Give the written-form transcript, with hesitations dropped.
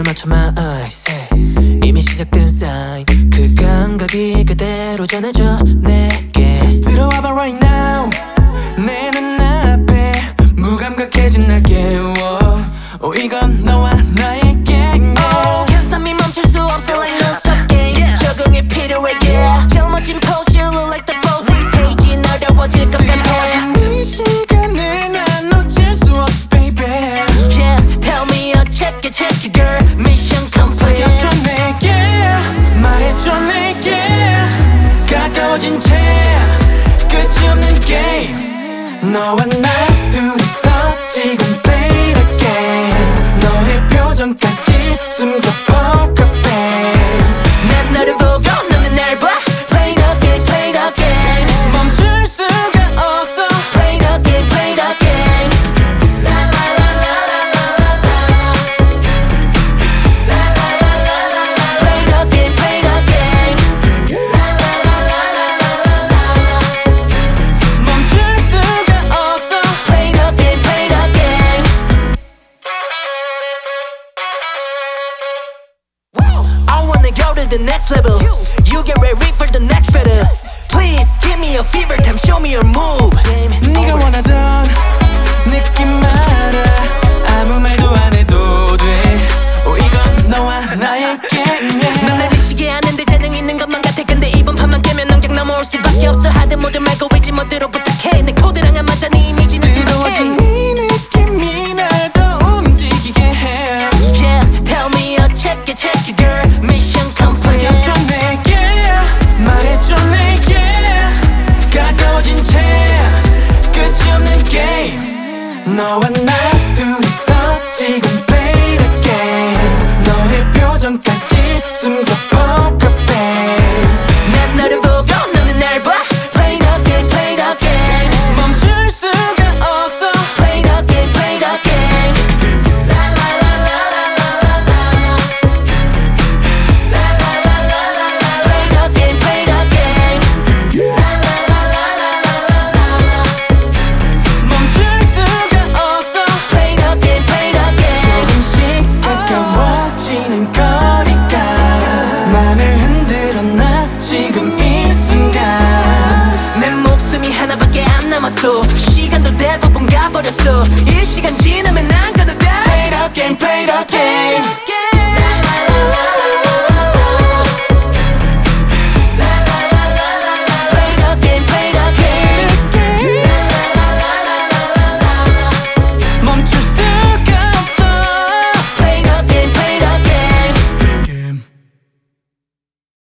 초점을 맞춰 my eyes 이미 시작된 sign 그 감각이 그대로 전해져 내게 들어와봐 right now 내 눈앞에 무감각해진 날 깨워 이건 너와 나에게 Oh can't stop me 멈출 수 없어 like non-stop game 적응이 필요해 yeah 제일 멋진 pose you look like the boss 이 스테이지 날 어려워질 것 같아 이 시간을 난 놓칠 수 없어 baby Yeah tell me check it girl mission complete 속삭여줘 내게 말해줘 내게 가까워진 채 끝이 없는 게임 너와 나 둘이서 지금 play the game 너의 표정까지 숨겨 poker face 난 너를 보고 너는 날 봐 play the game play the game 멈출 수가 없어 play the game play the game la la la la la la la la la la la la la play the game play the game la la la la la la la la 멈출 수가 없어 play the game play the game I wanna go to the next level You get ready for the next battle Please give me a fever time show me your move 네가 원하던 느낌 말아